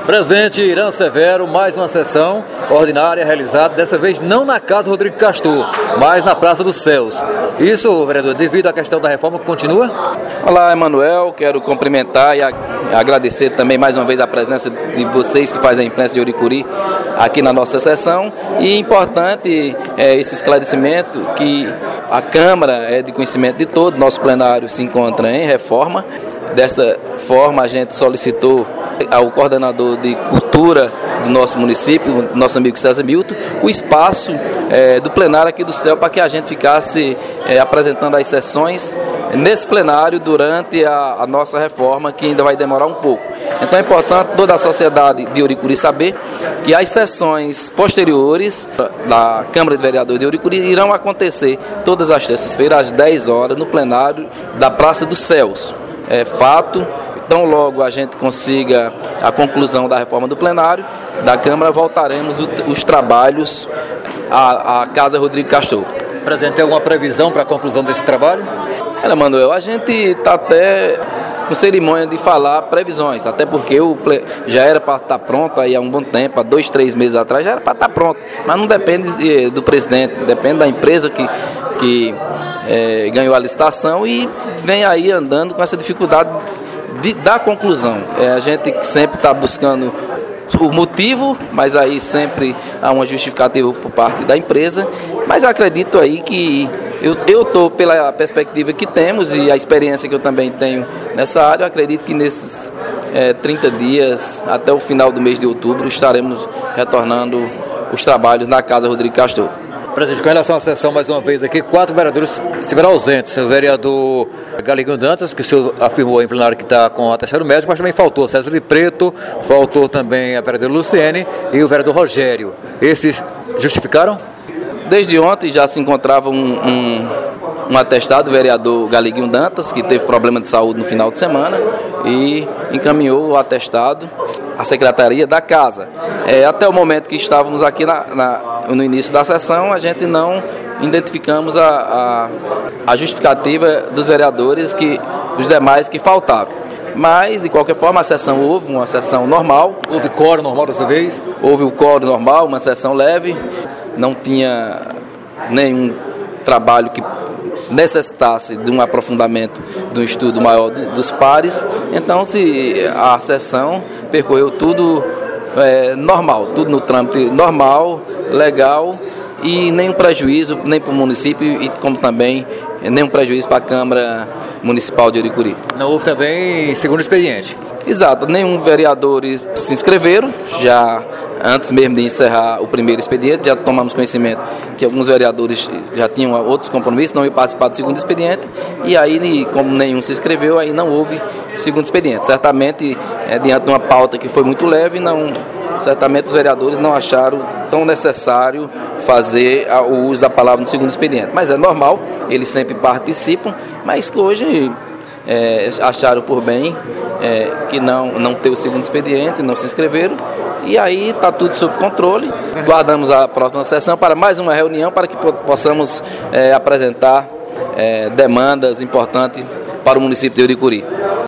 Presidente Irã Severo, mais uma sessão ordinária realizada, dessa vez não na Casa Rodrigo Castor, mas na Praça dos Céus. Isso, vereador, devido à questão da reforma que continua? Olá, Emanuel, quero cumprimentar e agradecer também mais uma vez a presença de vocês que fazem a imprensa de Uricuri aqui na nossa sessão. E importante esse esclarecimento que a Câmara é de conhecimento de todos, nosso plenário se encontra em reforma. Desta forma, a gente solicitou ao coordenador de cultura do nosso município, nosso amigo César Milton, o espaço do plenário aqui do céu para que a gente ficasse apresentando as sessões nesse plenário durante a nossa reforma, que ainda vai demorar um pouco. Então é importante toda a sociedade de Uricuri saber que as sessões posteriores da Câmara de Vereadores de Uricuri irão acontecer todas as terças-feiras às 10 horas no plenário da Praça dos Céus. É fato, tão logo a gente consiga a conclusão da reforma do plenário da Câmara, voltaremos os trabalhos à Casa Rodrigo Castor. Presidente, tem alguma previsão para a conclusão desse trabalho? Olha, Manuel, a gente está até com cerimônia de falar previsões, até porque já era para estar pronto aí há um bom tempo, há 2, 3 meses atrás já era para estar pronto, mas não depende do presidente, depende da empresa que ganhou a licitação e vem aí andando com essa dificuldade da conclusão. A gente sempre está buscando o motivo, mas aí sempre há uma justificativa por parte da empresa, mas eu acredito aí que eu estou pela perspectiva que temos e a experiência que eu também tenho nessa área, eu acredito que nesses 30 dias, até o final do mês de outubro, estaremos retornando os trabalhos na Casa Rodrigo Castor. Presidente, com relação à sessão, mais uma vez aqui, 4 vereadores estiveram ausentes. O vereador Galiguinho Dantas, que o senhor afirmou em plenário que está com atestado médico, mas também faltou César de Preto, faltou também a vereadora Luciene e o vereador Rogério. Esses justificaram? Desde ontem já se encontrava um atestado, o vereador Galiguinho Dantas, que teve problema de saúde no final de semana e encaminhou o atestado à Secretaria da Casa. Até o momento que estávamos aqui no início da sessão, a gente não identificamos a justificativa dos vereadores, os demais que faltaram. Mas, de qualquer forma, a sessão houve uma sessão normal. Houve quórum normal dessa vez? Houve o quórum normal, uma sessão leve, não tinha nenhum trabalho que necessitasse de um aprofundamento, de um estudo maior dos pares. Então, a sessão percorreu tudo normal, tudo no trâmite normal, legal, e nenhum prejuízo nem para o município e como também nenhum prejuízo para a Câmara Municipal de Uricuri. Não houve também segundo expediente? Exato, nenhum vereador se inscreveram, já antes mesmo de encerrar o primeiro expediente, já tomamos conhecimento que alguns vereadores já tinham outros compromissos, não iam participar do segundo expediente, e aí, como nenhum se inscreveu, aí não houve segundo expediente. Certamente, diante de uma pauta que foi muito leve, certamente os vereadores não acharam tão necessário fazer o uso da palavra no segundo expediente. Mas é normal, eles sempre participam, mas que hoje acharam por bem que não ter o segundo expediente, não se inscreveram, e aí está tudo sob controle. Guardamos a próxima sessão para mais uma reunião para que possamos apresentar demandas importantes para o município de Uricuri.